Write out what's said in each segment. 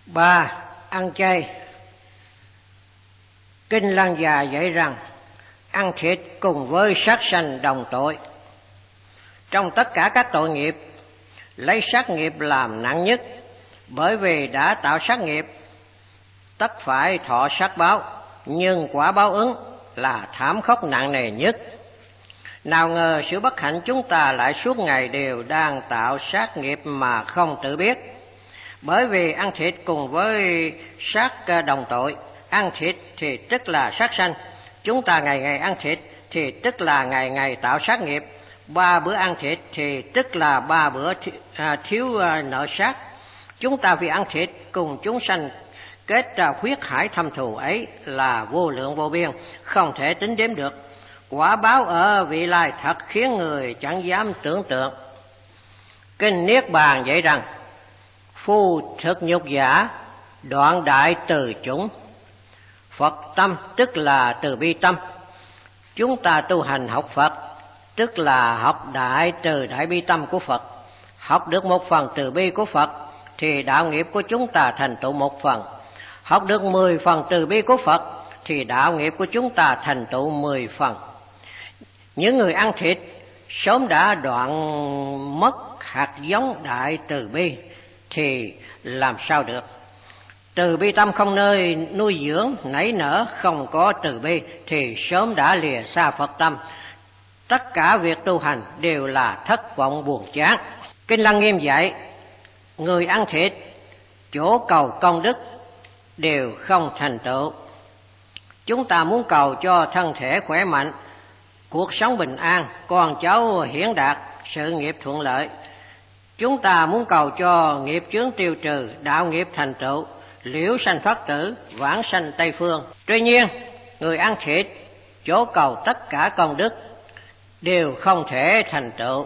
3. Ăn chay. Kinh Lăng Già dạy rằng ăn thịt cùng với sát sanh đồng tội. Trong tất cả các tội nghiệp, lấy sát nghiệp làm nặng nhất, bởi vì đã tạo sát nghiệp, tất phải thọ sát báo, nhưng quả báo ứng là thảm khốc nặng nề nhất. Nào ngờ sự bất hạnh chúng ta lại suốt ngày đều đang tạo sát nghiệp mà không tự biết. Bởi vì ăn thịt cùng với sát đồng tội, ăn thịt thì tức là sát sanh, chúng ta ngày ngày ăn thịt thì tức là ngày ngày tạo sát nghiệp. 3 bữa ăn thịt thì tức là 3 bữa thiếu nợ sát. Chúng ta vì ăn thịt cùng chúng sanh kết huyết hải thâm thù ấy là vô lượng vô biên, không thể tính đếm được. Quả báo ở vị lai thật khiến người chẳng dám tưởng tượng. Kinh Niết Bàn dạy rằng phu thực nhục giả, đoạn đại từ chủng. Phật tâm tức là từ bi tâm. Chúng ta tu hành học Phật tức là học đại từ đại bi tâm của Phật. Học được một phần từ bi của Phật thì đạo nghiệp của chúng ta thành tựu một phần. Học được 10 phần từ bi của Phật thì đạo nghiệp của chúng ta thành tựu 10 phần. Những người ăn thịt sớm đã đoạn mất hạt giống đại từ bi thì làm sao được? Từ bi tâm không nơi nuôi dưỡng nảy nở, không có từ bi thì sớm đã lìa xa Phật tâm. Tất cả việc tu hành đều là thất vọng buồn chán. Kinh Lăng Nghiêm dạy người ăn thịt chỗ cầu công đức đều không thành tựu. Chúng ta muốn cầu cho thân thể khỏe mạnh, cuộc sống bình an, con cháu hiển đạt, sự nghiệp thuận lợi. Chúng ta muốn cầu cho nghiệp chướng tiêu trừ, đạo nghiệp thành tựu, liễu sanh Phật tử, vãng sanh Tây phương. Tuy nhiên, người ăn thịt chỗ cầu tất cả công đức đều không thể thành tựu.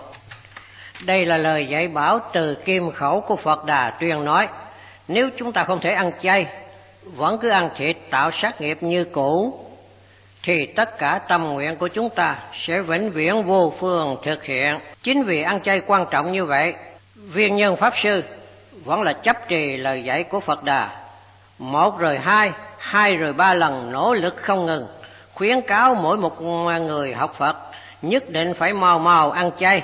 Đây là lời dạy bảo từ kim khẩu của Phật Đà tuyên nói. Nếu chúng ta không thể ăn chay, vẫn cứ ăn thịt tạo sát nghiệp như cũ, thì tất cả tâm nguyện của chúng ta sẽ vĩnh viễn vô phương thực hiện. Chính vì ăn chay quan trọng như vậy, Viên Nhân Pháp Sư vẫn là chấp trì lời dạy của Phật Đà. 1 rồi 2, 2 rồi 3 lần nỗ lực không ngừng, khuyến cáo mỗi một người học Phật nhất định phải mau mau ăn chay,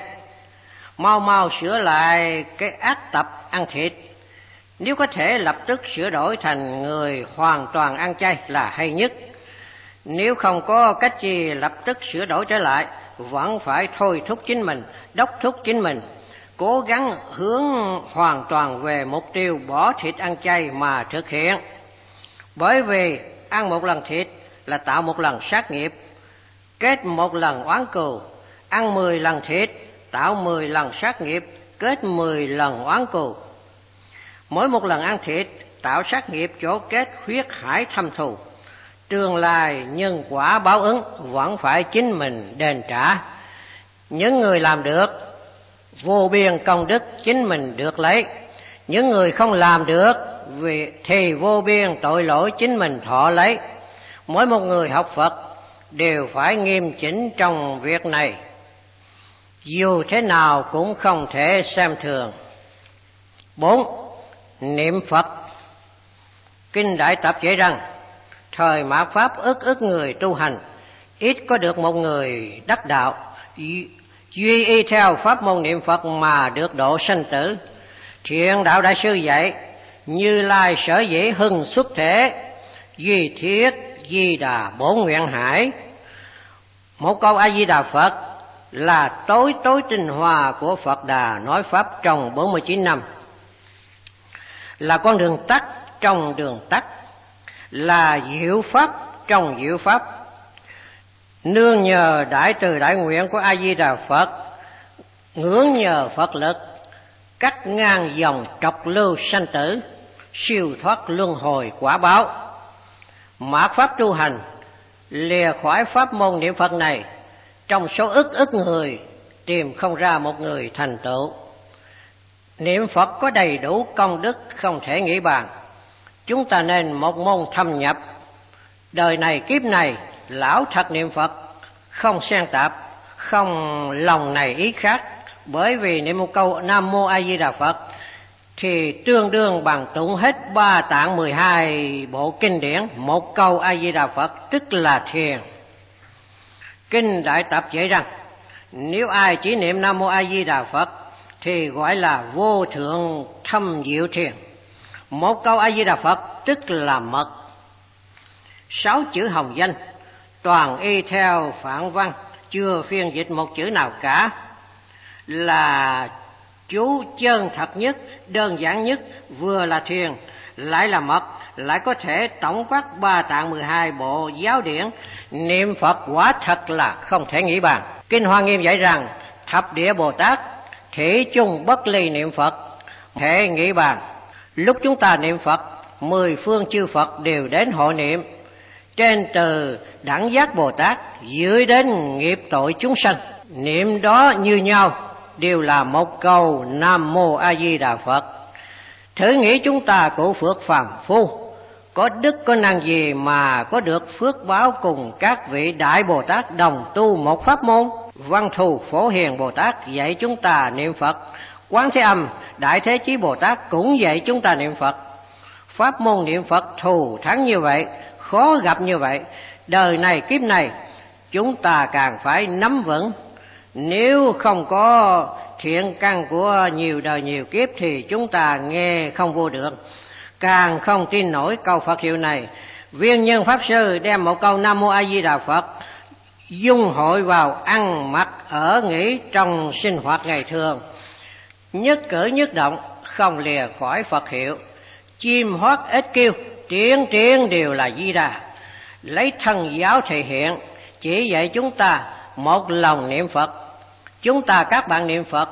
mau mau sửa lại cái ác tập ăn thịt. Nếu có thể lập tức sửa đổi thành người hoàn toàn ăn chay là hay nhất. Nếu không có cách gì lập tức sửa đổi trở lại, vẫn phải thôi thúc chính mình, đốc thúc chính mình, cố gắng hướng hoàn toàn về mục tiêu bỏ thịt ăn chay mà thực hiện. Bởi vì ăn một lần thịt là tạo một lần sát nghiệp, kết một lần oán cừu. Ăn 10 lần thịt tạo 10 lần sát nghiệp, kết 10 lần oán cừu. Mỗi một lần ăn thịt tạo sát nghiệp chỗ kết huyết hải thâm thù. Tương lai nhân quả báo ứng vẫn phải chính mình đền trả. Những người làm được vô biên công đức chính mình được lấy. Những người không làm được thì vô biên tội lỗi chính mình thọ lấy. Mỗi một người học Phật đều phải nghiêm chỉnh trong việc này, dù thế nào cũng không thể xem thường. 4. Niệm Phật. Kinh Đại Tập dạy rằng thời mạt Pháp ức người tu hành, ít có được một người đắc đạo, duy y theo pháp môn niệm Phật mà được độ sanh tử. Thiện Đạo Đại Sư dạy Như Lai sở dĩ hưng xuất thể, duy thiết Di Đà bổn nguyện hải. Một câu A Di Đà Phật là tối tinh hoa của Phật Đà nói pháp trong 49 năm, là con đường tắt trong đường tắt, là diệu pháp trong diệu pháp. Nương nhờ đại từ đại nguyện của A Di Đà Phật, ngưỡng nhờ Phật lực, cắt ngang dòng trọc lưu sanh tử, siêu thoát luân hồi quả báo. Mạt pháp tu hành lìa khỏi pháp môn niệm Phật này, trong số ức người tìm không ra một người thành tựu. Niệm Phật có đầy đủ công đức không thể nghĩ bàn. Chúng ta nên một môn thâm nhập. Đời này kiếp này lão thật niệm Phật, không xen tạp, không lòng này ý khác. Bởi vì niệm một câu Nam Mô A Di Đà Phật thì tương đương bằng tụng hết 3 tạng 12 bộ kinh điển một câu A Di Đà Phật, tức là thiền. Kinh Đại Tập dạy rằng nếu ai chỉ niệm Nam Mô A Di Đà Phật thì gọi là vô thượng thâm diệu thiền. Một câu A Di Đà Phật tức là mật. 6 chữ hồng danh toàn y theo phạn văn, chưa phiên dịch một chữ nào cả, là chú chân thật nhất, đơn giản nhất, vừa là thiền lại là mật, lại có thể tổng quát 3 tạng 12 bộ giáo điển. Niệm Phật quả thật là không thể nghĩ bàn. Kinh Hoa Nghiêm dạy rằng thập địa Bồ Tát thủy chung bất ly niệm Phật, thể nghĩ bàn. Lúc chúng ta niệm Phật, 10 phương chư Phật đều đến hộ niệm, trên từ đẳng giác Bồ Tát dưới đến nghiệp tội chúng sanh. Niệm đó như nhau, đều là một câu Nam Mô A Di Đà Phật. Thử nghĩ chúng ta cụ phước phàm phu, có đức có năng gì mà có được phước báo cùng các vị Đại Bồ Tát đồng tu một pháp môn? Văn Thù Phổ Hiền Bồ Tát dạy chúng ta niệm Phật, Quán Thế Âm Đại Thế Chí Bồ Tát cũng dạy chúng ta niệm Phật. Pháp môn niệm Phật thù thắng như vậy, khó gặp như vậy, đời này kiếp này chúng ta càng phải nắm vững. Nếu không có thiện căn của nhiều đời nhiều kiếp thì chúng ta nghe không vô được, càng không tin nổi câu Phật hiệu này. Viên Nhân Pháp Sư đem một câu Nam Mô A Di Đà Phật dung hội vào ăn mặc ở nghỉ trong sinh hoạt ngày thường, nhất cử nhất động không lìa khỏi Phật hiệu. Chim hót ếch kêu, tiếng tiếng đều là Di Đà. Lấy thân giáo thể hiện, chỉ dạy chúng ta một lòng niệm Phật. Chúng ta các bạn niệm Phật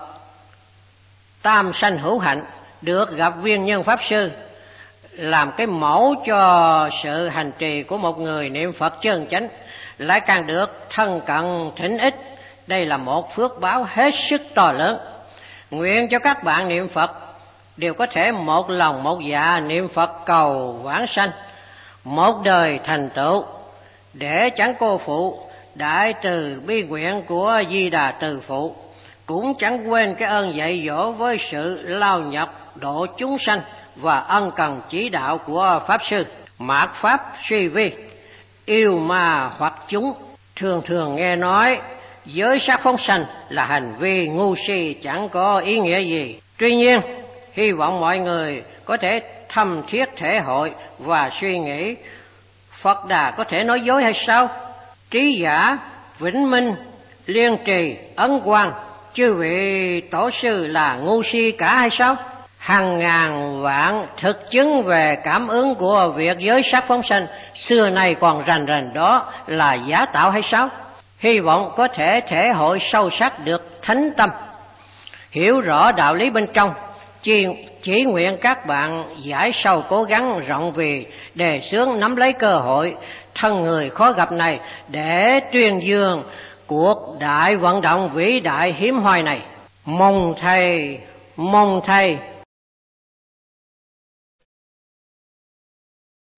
tam sanh hữu hạnh, được gặp Viên Nhân Pháp Sư làm cái mẫu cho sự hành trì của một người niệm Phật chân chánh, lại càng được thân cận thỉnh ích. Đây là một phước báo hết sức to lớn. Nguyện cho các bạn niệm Phật đều có thể một lòng một dạ niệm Phật cầu vãng sanh, một đời thành tựu, để chẳng cô phụ đại từ bi nguyện của Di Đà Từ Phụ, cũng chẳng quên cái ơn dạy dỗ với sự lao nhập độ chúng sanh và ân cần chỉ đạo của Pháp Sư. Mạt Pháp suy vi, yêu ma hoặc chúng. Thường thường nghe nói giới sát phóng sanh là hành vi ngu si chẳng có ý nghĩa gì. Tuy nhiên, hy vọng mọi người có thể thâm thiết thể hội và suy nghĩ, Phật Đà có thể nói dối hay sao? Trí Giả, Vĩnh Minh, Liên Trì, Ấn Quang, chư vị tổ sư là ngu si cả hay sao? Hàng ngàn vạn thực chứng về cảm ứng của việc giới sát phóng sanh xưa nay còn rành rành đó là giả tạo hay sao? Hy vọng có thể thể hội sâu sắc được thánh tâm, hiểu rõ đạo lý bên trong. Chỉ nguyện các bạn giải sâu cố gắng rộng vì đề xướng nắm lấy cơ hội thân người khó gặp này để tuyên dương cuộc đại vận động vĩ đại hiếm hoi này. Mong thầy